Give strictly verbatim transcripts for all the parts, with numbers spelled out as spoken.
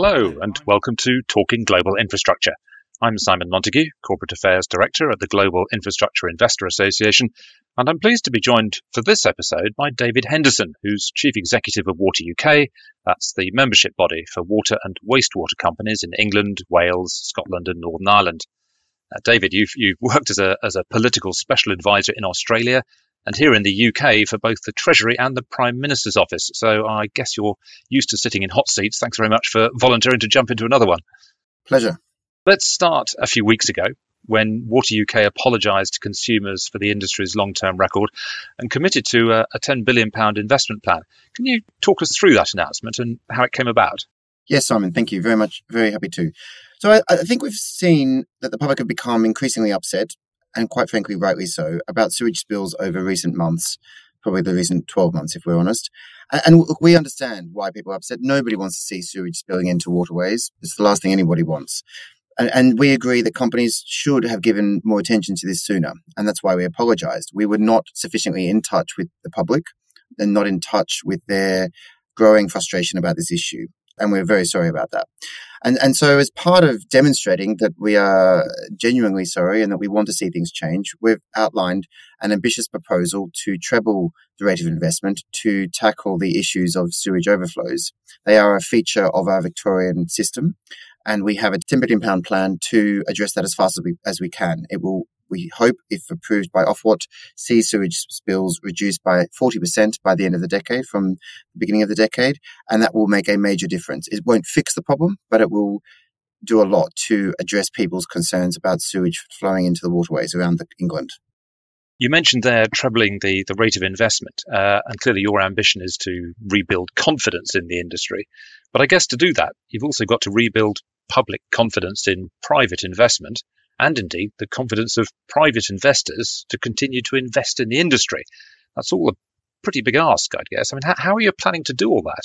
Hello and welcome to Talking Global Infrastructure. I'm Simon Montague, Corporate Affairs Director at the Global Infrastructure Investor Association, and I'm pleased to be joined for this episode by David Henderson, who's Chief Executive of Water U K. That's the membership body for water and wastewater companies in England, Wales, Scotland and Northern Ireland. Uh, David, you've, you've worked as a, as a political special advisor in Australia and here in the U K for both the Treasury and the Prime Minister's office. So I guess you're used to sitting in hot seats. Thanks very much for volunteering to jump into another one. Pleasure. Let's start a few weeks ago when Water U K apologised to consumers for the industry's long-term record and committed to a, a ten billion pounds investment plan. Can you talk us through that announcement and how it came about? Yes, Simon, thank you very much. Very happy to. So I, I think we've seen that the public have become increasingly upset, and quite frankly, rightly so, about sewage spills over recent months, probably the recent twelve months, if we're honest. And, and look, we understand why people are upset. Nobody wants to see sewage spilling into waterways. It's the last thing anybody wants. And, and we agree that companies should have given more attention to this sooner. And that's why we apologised. We were not sufficiently in touch with the public and not in touch with their growing frustration about this issue. And we're very sorry about that. And and so as part of demonstrating that we are genuinely sorry and that we want to see things change, we've outlined an ambitious proposal to treble the rate of investment to tackle the issues of sewage overflows. They are a feature of our Victorian system, and we have a ten billion pounds plan to address that as fast as we, as we can. It will, we hope, if approved by Ofwat, see sewage spills reduced by forty percent by the end of the decade from the beginning of the decade, and that will make a major difference. It won't fix the problem, but it will do a lot to address people's concerns about sewage flowing into the waterways around the, England. You mentioned there trebling the, the rate of investment, uh, and clearly your ambition is to rebuild confidence in the industry. But I guess to do that, you've also got to rebuild public confidence in private investment, and indeed the confidence of private investors to continue to invest in the industry. That's all a pretty big ask, I'd guess. I mean, how, how are you planning to do all that?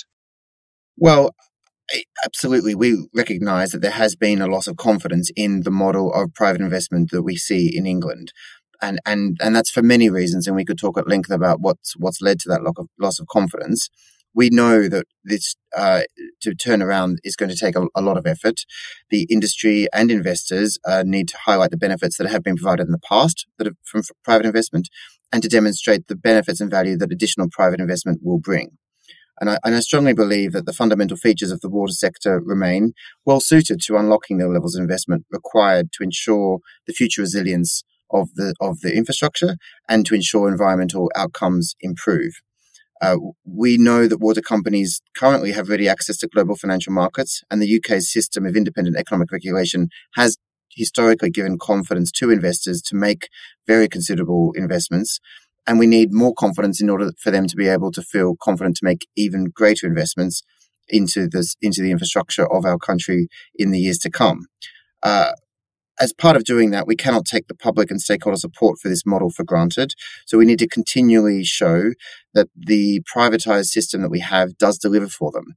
Well, absolutely. We recognise that there has been a loss of confidence in the model of private investment that we see in England. And and and that's for many reasons, and we could talk at length about what's, what's led to that loss of confidence. We know that this uh, to turn around is going to take a, a lot of effort. The industry and investors uh, need to highlight the benefits that have been provided in the past that have, from private investment, and to demonstrate the benefits and value that additional private investment will bring. And I, and I strongly believe that the fundamental features of the water sector remain well suited to unlocking the levels of investment required to ensure the future resilience of the of the infrastructure and to ensure environmental outcomes improve. Uh, we know that water companies currently have ready access to global financial markets, and the U K's system of independent economic regulation has historically given confidence to investors to make very considerable investments. And we need more confidence in order for them to be able to feel confident to make even greater investments into this into the infrastructure of our country in the years to come. Uh, As part of doing that, we cannot take the public and stakeholder support for this model for granted. So we need to continually show that the privatised system that we have does deliver for them.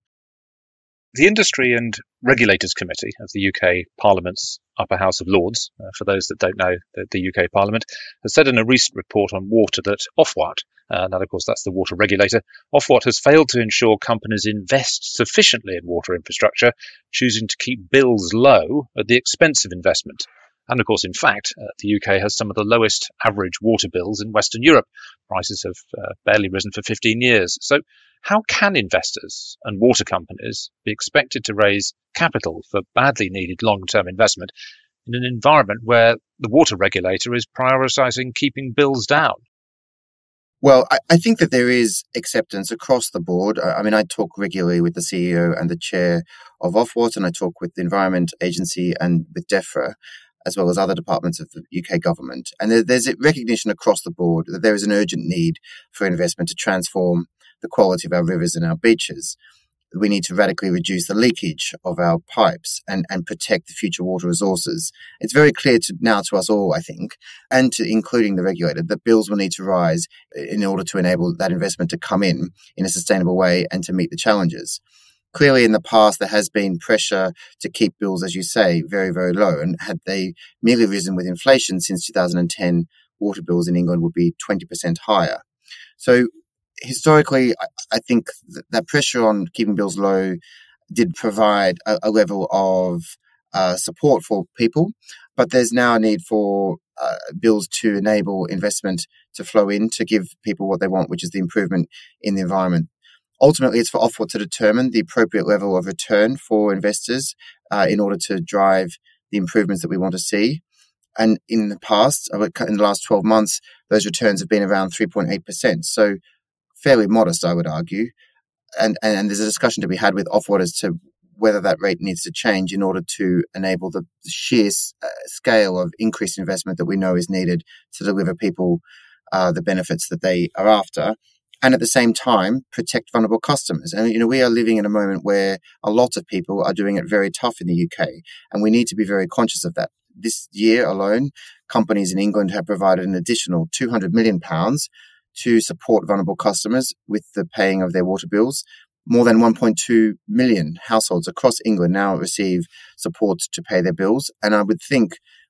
The Industry and Regulators Committee of the U K Parliament's Upper House of Lords, uh, for those that don't know the, the U K Parliament, has said in a recent report on water that Ofwat, uh, now of course that's the water regulator, Ofwat has failed to ensure companies invest sufficiently in water infrastructure, choosing to keep bills low at the expense of investment. And of course, in fact, uh, the U K has some of the lowest average water bills in Western Europe. Prices have uh, barely risen for fifteen years. So how can investors and water companies be expected to raise capital for badly needed long-term investment in an environment where the water regulator is prioritising keeping bills down? Well, I, I think that there is acceptance across the board. I, I mean, I talk regularly with the C E O and the chair of Ofwat, and I talk with the Environment Agency and with DEFRA, as well as other departments of the U K government. And there, there's a recognition across the board that there is an urgent need for investment to transform the quality of our rivers and our beaches. We need to radically reduce the leakage of our pipes and, and protect the future water resources. It's very clear to, now to us all, I think, and to including the regulator, that bills will need to rise in order to enable that investment to come in in a sustainable way and to meet the challenges. Clearly, in the past, there has been pressure to keep bills, as you say, very, very low. And had they merely risen with inflation since two thousand ten, water bills in England would be twenty percent higher. So historically, I think that pressure on keeping bills low did provide a, a level of uh, support for people, but there's now a need for uh, bills to enable investment to flow in to give people what they want, which is the improvement in the environment. Ultimately, it's for Ofwat to determine the appropriate level of return for investors uh, in order to drive the improvements that we want to see. And in the past, in the last twelve months, those returns have been around three point eight percent. So fairly modest, I would argue. And, and, and there's a discussion to be had with Ofwat as to whether that rate needs to change in order to enable the sheer uh, scale of increased investment that we know is needed to deliver people uh, the benefits that they are after. And at the same time, protect vulnerable customers. And, you know, we are living in a moment where a lot of people are doing it very tough in the U K, and we need to be very conscious of that. This year alone, companies in England have provided an additional two hundred million pounds to support vulnerable customers with the paying of their water bills. More than one point two million households across England now receive support to pay their bills. And I would think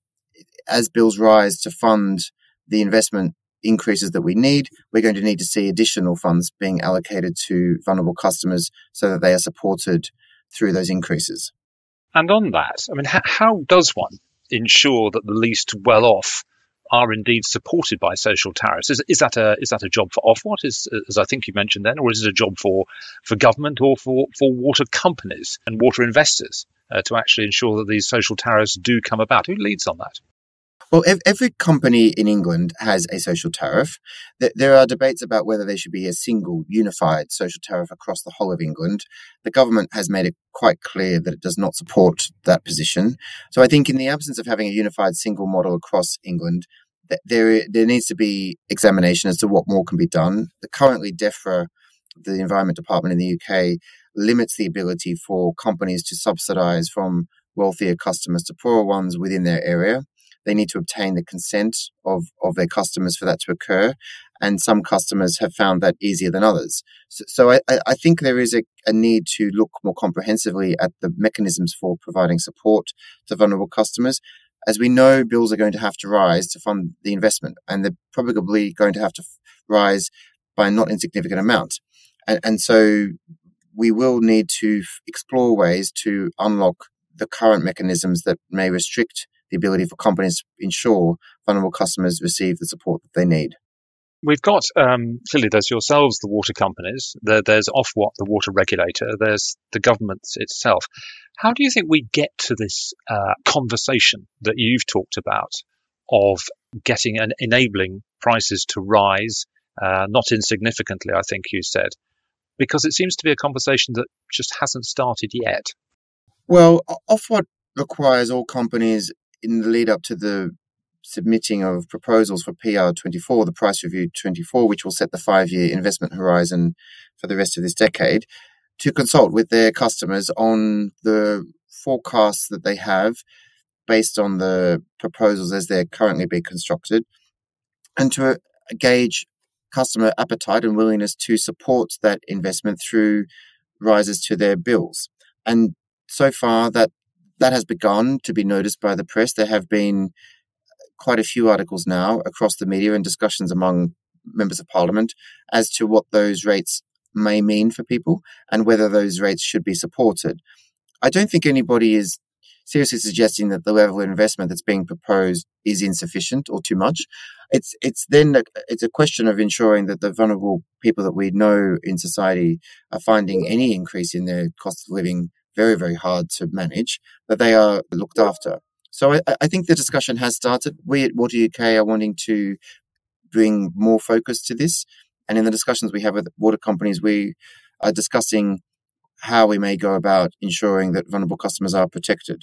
as bills rise to fund the investment increases that we need, we're going to need to see additional funds being allocated to vulnerable customers so that they are supported through those increases. And on that, I mean, how, how does one ensure that the least well-off are indeed supported by social tariffs? Is, is that a is that a job for Ofwat, as, as I think you mentioned then, or is it a job for, for government or for, for water companies and water investors uh, to actually ensure that these social tariffs do come about? Who leads on that? Well, every company in England has a social tariff. There are debates about whether there should be a single unified social tariff across the whole of England. The government has made it quite clear that it does not support that position. So I think in the absence of having a unified single model across England, there there needs to be examination as to what more can be done. Currently, DEFRA, the Environment Department in the U K, limits the ability for companies to subsidise from wealthier customers to poorer ones within their area. They need to obtain the consent of, of their customers for that to occur. And some customers have found that easier than others. So, so I, I think there is a, a need to look more comprehensively at the mechanisms for providing support to vulnerable customers. As we know, bills are going to have to rise to fund the investment, and they're probably going to have to rise by a not insignificant amount. And, and so we will need to explore ways to unlock the current mechanisms that may restrict the ability for companies to ensure vulnerable customers receive the support that they need. We've got, um, clearly there's yourselves, the water companies, there, there's Ofwat, the water regulator, there's the government itself. How do you think we get to this uh, conversation that you've talked about of getting and enabling prices to rise, uh, not insignificantly, I think you said, because it seems to be a conversation that just hasn't started yet? Well, Ofwat requires all companies in the lead up to the submitting of proposals for P R twenty-four, the Price Review twenty-four, which will set the five-year investment horizon for the rest of this decade, to consult with their customers on the forecasts that they have based on the proposals as they're currently being constructed, and to gauge customer appetite and willingness to support that investment through rises to their bills. And so far, that that has begun to be noticed by the press. There have been quite a few articles now across the media and discussions among members of Parliament as to what those rates may mean for people and whether those rates should be supported. I don't think anybody is seriously suggesting that the level of investment that's being proposed is insufficient or too much. It's it's then a, it's a question of ensuring that the vulnerable people that we know in society are finding any increase in their cost of living very, very hard to manage, that they are looked after. So I, I think the discussion has started. We at Water U K are wanting to bring more focus to this. And in the discussions we have with water companies, we are discussing how we may go about ensuring that vulnerable customers are protected.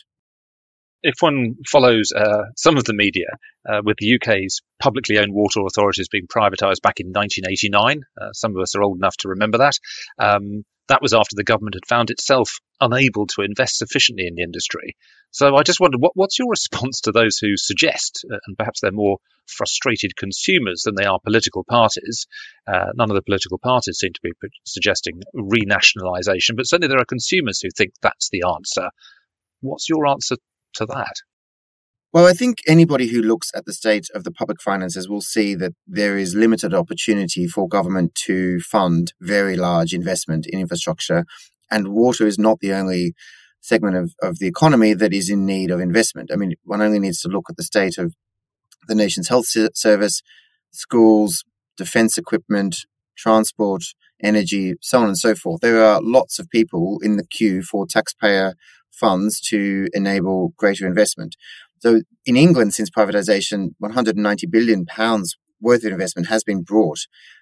If one follows uh, some of the media, uh, with the U K's publicly owned water authorities being privatised back in nineteen eighty-nine, uh, some of us are old enough to remember that, um, that was after the government had found itself unable to invest sufficiently in the industry. So I just wondered, what, what's your response to those who suggest, uh, and perhaps they're more frustrated consumers than they are political parties? Uh, none of the political parties seem to be suggesting renationalisation, but certainly there are consumers who think that's the answer. What's your answer to that? Well, I think anybody who looks at the state of the public finances will see that there is limited opportunity for government to fund very large investment in infrastructure And water is not the only segment of, of the economy that is in need of investment. I mean, one only needs to look at the state of the nation's health service, schools, defense equipment, transport, energy, so on and so forth. There are lots of people in the queue for taxpayer funds to enable greater investment. So in England, since privatisation, one hundred ninety billion pounds worth of investment has been brought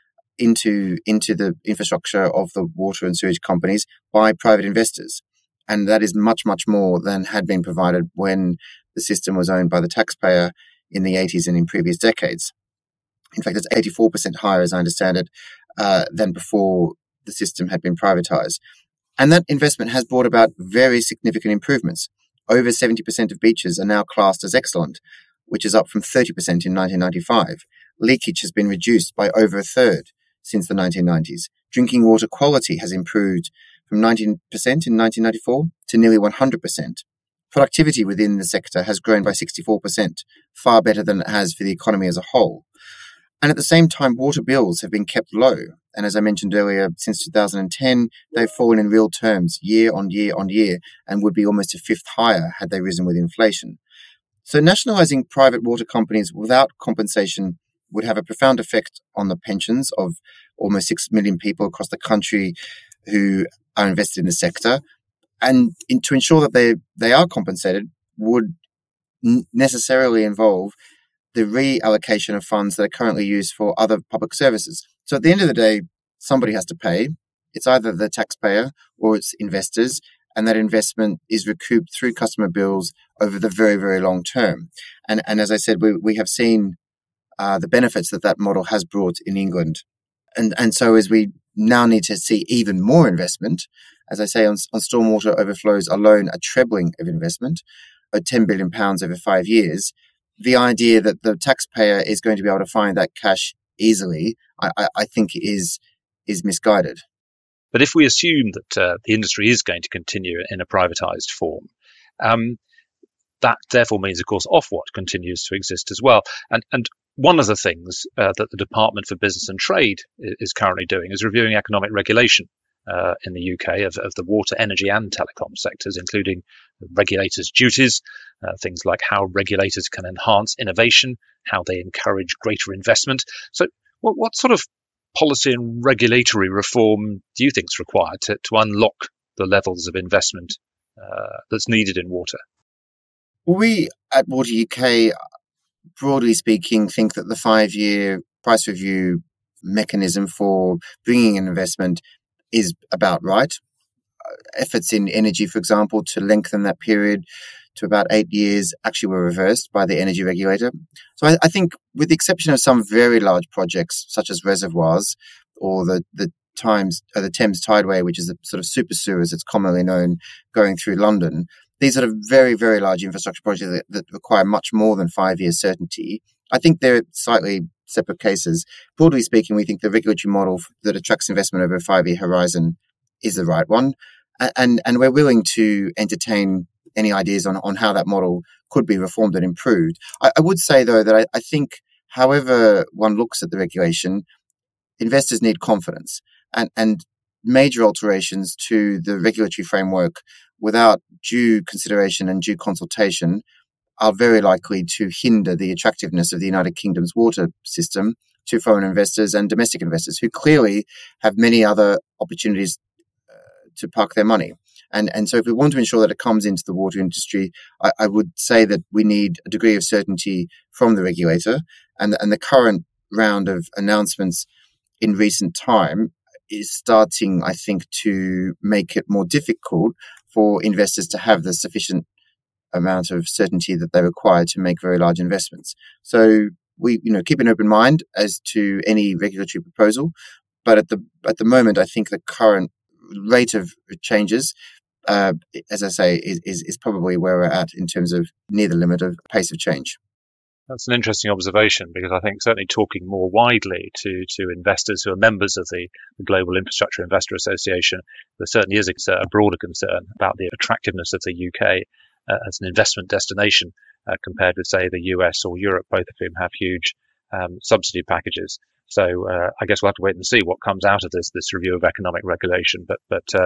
into, into the infrastructure of the water and sewage companies by private investors. And that is much, much more than had been provided when the system was owned by the taxpayer in the eighties and in previous decades. In fact, it's eighty-four percent higher, as I understand it, uh, than before the system had been privatised. And that investment has brought about very significant improvements. Over seventy percent of beaches are now classed as excellent, which is up from thirty percent in nineteen ninety-five. Leakage has been reduced by over a third since the nineteen nineties. Drinking water quality has improved from nineteen percent in nineteen ninety-four to nearly one hundred percent. Productivity within the sector has grown by sixty-four percent, far better than it has for the economy as a whole. And at the same time, water bills have been kept low. And as I mentioned earlier, since two thousand ten, they've fallen in real terms year on year on year and would be almost a fifth higher had they risen with inflation. So nationalising private water companies without compensation would have a profound effect on the pensions of almost six million people across the country who are invested in the sector. And in, to ensure that they, they are compensated would n- necessarily involve the reallocation of funds that are currently used for other public services. So at the end of the day, somebody has to pay. It's either the taxpayer or it's investors, and that investment is recouped through customer bills over the very, very long term. And, and as I said, we, we have seen uh, the benefits that that model has brought in England. And, and so as we now need to see even more investment, as I say, on, on stormwater overflows alone, a trebling of investment, of ten billion pounds over five years, the idea that the taxpayer is going to be able to find that cash easily, I, I, I think is is misguided. But if we assume that uh, the industry is going to continue in a privatised form, um, that therefore means, of course, Ofwat continues to exist as well. And and one of the things uh, that the Department for Business and Trade is currently doing is reviewing economic regulation uh, in the U K of, of the water, energy and telecom sectors, including regulators' duties, uh, things like how regulators can enhance innovation, how they encourage greater investment. So what, what sort of policy and regulatory reform do you think is required to, to unlock the levels of investment uh, that's needed in water? We at Water U K, broadly speaking, think that the five-year price review mechanism for bringing in investment is about right. Efforts in energy, for example, to lengthen that period to about eight years actually were reversed by the energy regulator. So I, I think with the exception of some very large projects such as reservoirs or the, the Times, uh, the Thames Tideway, which is a sort of super sewer as it's commonly known, going through London, these sort of very, very large infrastructure projects that, that require much more than five years certainty, I think they're slightly separate cases. Broadly speaking, we think the regulatory model that attracts investment over a five-year horizon is the right one. And, and we're willing to entertain any ideas on, on how that model could be reformed and improved. I, I would say, though, that I, I think however one looks at the regulation, investors need confidence. And, and major alterations to the regulatory framework without due consideration and due consultation are very likely to hinder the attractiveness of the United Kingdom's water system to foreign investors and domestic investors who clearly have many other opportunities uh, to park their money. And, and so if we want to ensure that it comes into the water industry, I, I would say that we need a degree of certainty from the regulator. And, and the current round of announcements in recent time is starting, I think, to make it more difficult for investors to have the sufficient amount of certainty that they require to make very large investments. So we, you know, keep an open mind as to any regulatory proposal, but at the at the moment, I think the current rate of changes, uh, as I say, is, is is probably where we're at in terms of near the limit of pace of change. That's an interesting observation, because I think certainly talking more widely to, to investors who are members of the, the Global Infrastructure Investor Association, there certainly is a, a broader concern about the attractiveness of the U K uh, as an investment destination uh, compared with, say, the U S or Europe, both of whom have huge um, subsidy packages. So uh, I guess we'll have to wait and see what comes out of this this review of economic regulation. But but uh,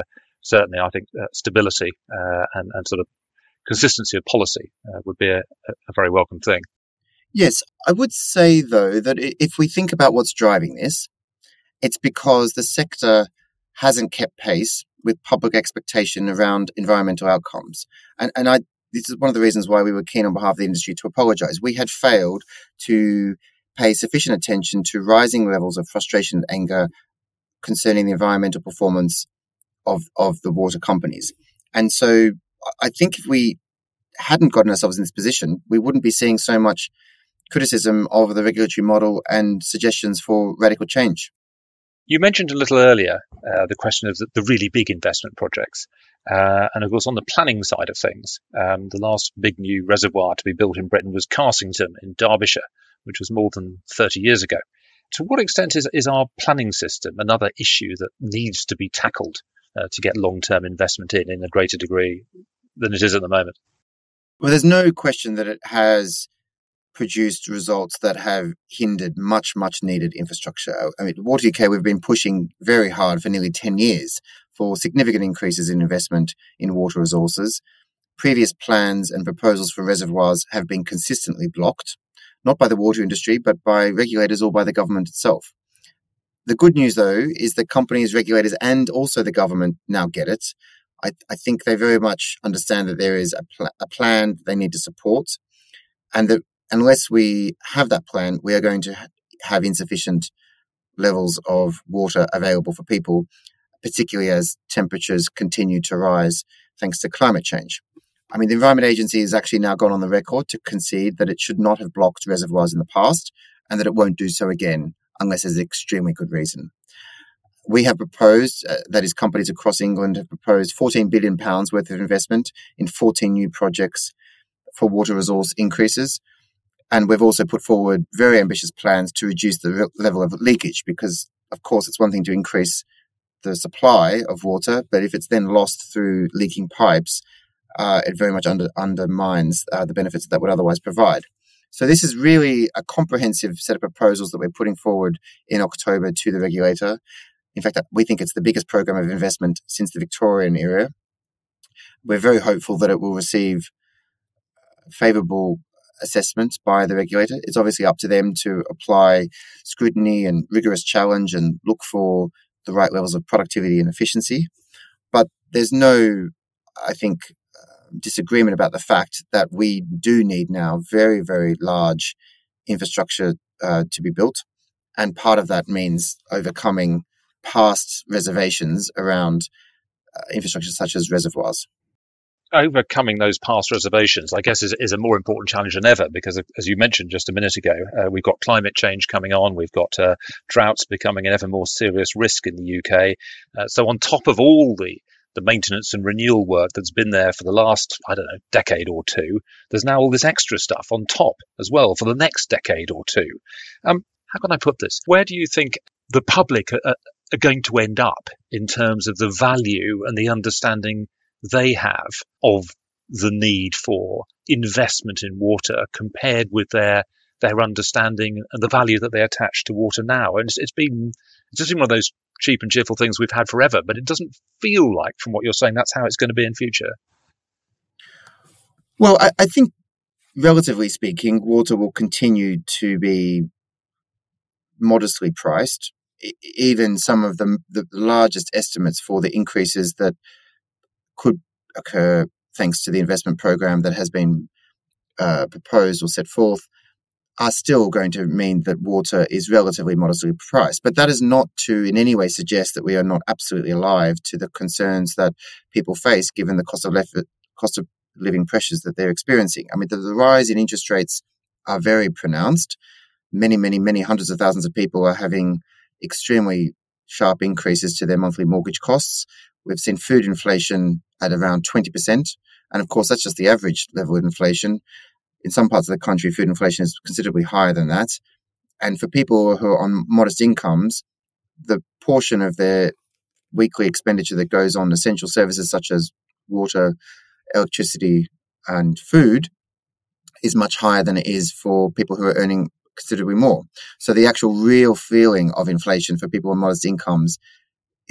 certainly I think uh, stability uh, and, and sort of consistency of policy uh, would be a, a very welcome thing. Yes, I would say, though, that if we think about what's driving this, it's because the sector hasn't kept pace with public expectation around environmental outcomes. And, and I, this is one of the reasons why we were keen on behalf of the industry to apologise. We had failed to pay sufficient attention to rising levels of frustration and anger concerning the environmental performance of, of the water companies. And so I think if we hadn't gotten ourselves in this position, we wouldn't be seeing so much criticism of the regulatory model and suggestions for radical change. You mentioned a little earlier uh, the question of the, the really big investment projects. Uh, and of course, on the planning side of things, um, the last big new reservoir to be built in Britain was Carsington in Derbyshire, which was more than thirty years ago. To what extent is, is our planning system another issue that needs to be tackled uh, to get long-term investment in in a greater degree than it is at the moment? Well, there's no question that it has produced results that have hindered much, much needed infrastructure. I mean, Water U K, we've been pushing very hard for nearly ten years for significant increases in investment in water resources. Previous plans and proposals for reservoirs have been consistently blocked, not by the water industry, but by regulators or by the government itself. The good news, though, is that companies, regulators, and also the government now get it. I, I think they very much understand that there is a, pl- a plan they need to support, and that unless we have that plan, we are going to ha- have insufficient levels of water available for people, particularly as temperatures continue to rise thanks to climate change. I mean, the Environment Agency has actually now gone on the record to concede that it should not have blocked reservoirs in the past and that it won't do so again unless there's an extremely good reason. We have proposed, uh, that is, companies across England have proposed fourteen billion pounds worth of investment in fourteen new projects for water resource increases. And we've also put forward very ambitious plans to reduce the re- level of leakage because, of course, it's one thing to increase the supply of water, but if it's then lost through leaking pipes, uh, it very much under, undermines uh, the benefits that would otherwise provide. So this is really a comprehensive set of proposals that we're putting forward in October to the regulator. In fact, we think it's the biggest program of investment since the Victorian era. We're very hopeful that it will receive favourable assessment by the regulator. It's obviously up to them to apply scrutiny and rigorous challenge and look for the right levels of productivity and efficiency. But there's no, I think, uh, disagreement about the fact that we do need now very, very large infrastructure uh, to be built. And part of that means overcoming past reservations around uh, infrastructure such as reservoirs. Overcoming those past reservations, I guess, is, is a more important challenge than ever because, as you mentioned just a minute ago, uh, we've got climate change coming on, we've got uh, droughts becoming an ever more serious risk in the U K. Uh, so on top of all the, the maintenance and renewal work that's been there for the last, I don't know, decade or two, there's now all this extra stuff on top as well for the next decade or two. Um, how can I put this? Where do you think the public are, are going to end up in terms of the value and the understanding they have of the need for investment in water compared with their their understanding and the value that they attach to water now? And it's, it's been it's just been one of those cheap and cheerful things we've had forever, but it doesn't feel like, from what you're saying, that's how it's going to be in future. Well, I, I think, relatively speaking, water will continue to be modestly priced. Even some of the, the largest estimates for the increases that could occur thanks to the investment program that has been uh, proposed or set forth are still going to mean that water is relatively modestly priced. But that is not to in any way suggest that we are not absolutely alive to the concerns that people face given the cost of, lef- cost of living pressures that they're experiencing. I mean, the, the rise in interest rates are very pronounced. Many, many, many hundreds of thousands of people are having extremely sharp increases to their monthly mortgage costs. We've seen food inflation at around twenty percent. And of course, that's just the average level of inflation. In some parts of the country, food inflation is considerably higher than that. And for people who are on modest incomes, the portion of their weekly expenditure that goes on essential services such as water, electricity, and food is much higher than it is for people who are earning considerably more. So the actual real feeling of inflation for people on modest incomes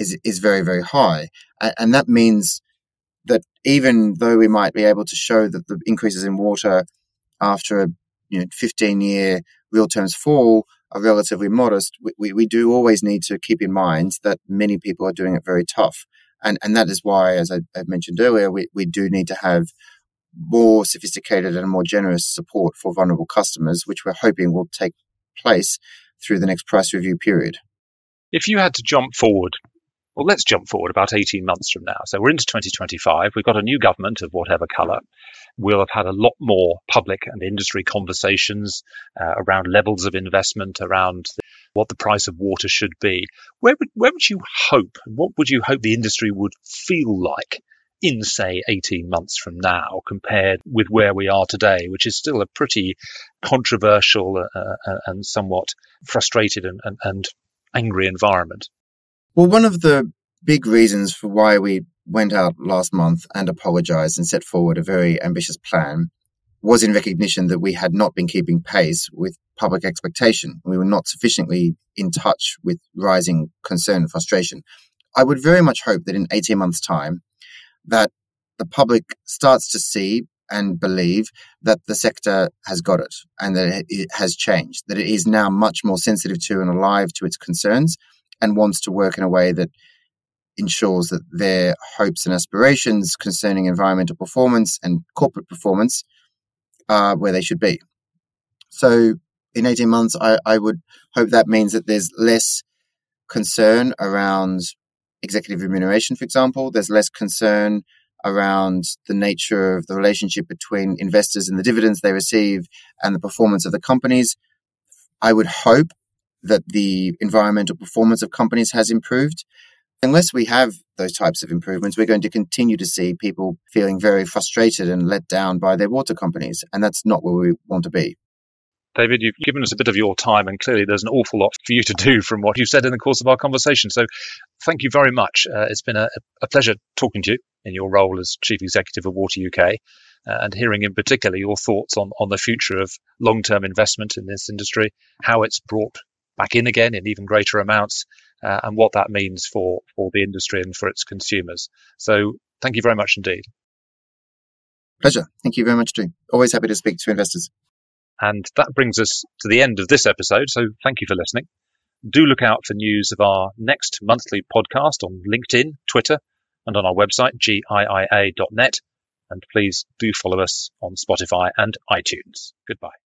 is is very, very high. And, and that means that even though we might be able to show that the increases in water after a you know, fifteen-year real terms fall are relatively modest, we, we do always need to keep in mind that many people are doing it very tough. And and that is why, as I, I mentioned earlier, we, we do need to have more sophisticated and more generous support for vulnerable customers, which we're hoping will take place through the next price review period. If you had to jump forward, well, let's jump forward about eighteen months from now. So we're into twenty twenty-five. We've got a new government of whatever colour. We'll have had a lot more public and industry conversations uh, around levels of investment, around the, what the price of water should be. Where would, where would you hope, what would you hope the industry would feel like in, say, eighteen months from now, compared with where we are today, which is still a pretty controversial uh, and somewhat frustrated and, and, and angry environment? Well, one of the big reasons for why we went out last month and apologised and set forward a very ambitious plan was in recognition that we had not been keeping pace with public expectation. We were not sufficiently in touch with rising concern and frustration. I would very much hope that in eighteen months' time, that the public starts to see and believe that the sector has got it and that it has changed, that it is now much more sensitive to and alive to its concerns and wants to work in a way that ensures that their hopes and aspirations concerning environmental performance and corporate performance are where they should be. So in eighteen months, I, I would hope that means that there's less concern around executive remuneration, for example. There's less concern around the nature of the relationship between investors and the dividends they receive and the performance of the companies. I would hope that the environmental performance of companies has improved. Unless we have those types of improvements, we're going to continue to see people feeling very frustrated and let down by their water companies. And that's not where we want to be. David, you've given us a bit of your time, and clearly there's an awful lot for you to do from what you've said in the course of our conversation. So thank you very much. Uh, it's been a, a pleasure talking to you in your role as Chief Executive of Water U K, uh, and hearing in particular your thoughts on, on the future of long-term investment in this industry, how it's brought back in again in even greater amounts, uh, and what that means for, for the industry and for its consumers. So thank you very much indeed. Pleasure. Thank you very much too. Always happy to speak to investors. And that brings us to the end of this episode, so thank you for listening. Do look out for news of our next monthly podcast on LinkedIn, Twitter, and on our website, G I I A dot net. And please do follow us on Spotify and iTunes. Goodbye.